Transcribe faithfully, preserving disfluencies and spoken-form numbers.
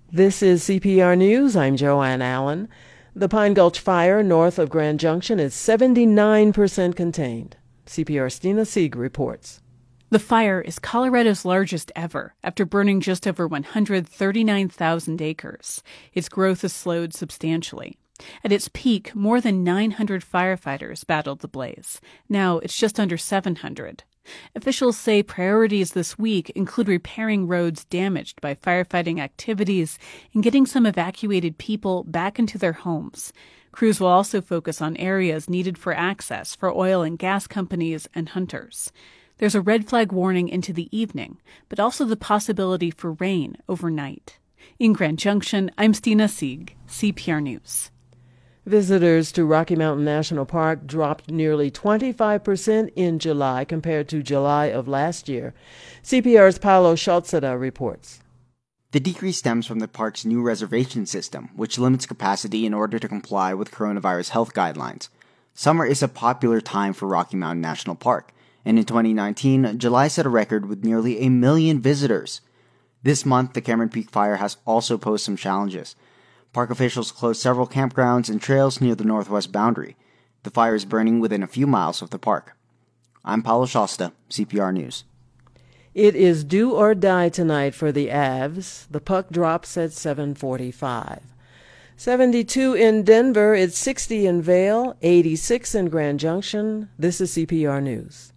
This is C P R News. I'm Joanne Allen. The Pine Gulch fire north of Grand Junction is seventy-nine percent contained. C P R's Stina Sieg reports. The fire is Colorado's largest ever, after burning just over one hundred thirty-nine thousand acres. Its growth has slowed substantially. At its peak, more than nine hundred firefighters battled the blaze. Now it's just under seven hundred. Officials say priorities this week include repairing roads damaged by firefighting activities and getting some evacuated people back into their homes. Crews will also focus on areas needed for access for oil and gas companies and hunters. There's a red flag warning into the evening, but also the possibility for rain overnight. In Grand Junction, I'm Stina Sieg, C P R News. Visitors to Rocky Mountain National Park dropped nearly twenty-five percent in July compared to July of last year. C P R's Paolo Scholzeda reports. The decrease stems from the park's new reservation system, which limits capacity in order to comply with coronavirus health guidelines. Summer is a popular time for Rocky Mountain National Park, and in twenty nineteen, July set a record with nearly a million visitors. This month, the Cameron Peak Fire has also posed some challenges. Park officials closed several campgrounds and trails near the northwest boundary. The fire is burning within a few miles of the park. I'm Paolo Scholzeda, C P R News. It is do or die tonight for the Avs. The puck drops at seven forty-five. seventy-two in Denver. It's sixty in Vail, eighty-six in Grand Junction. This is C P R News.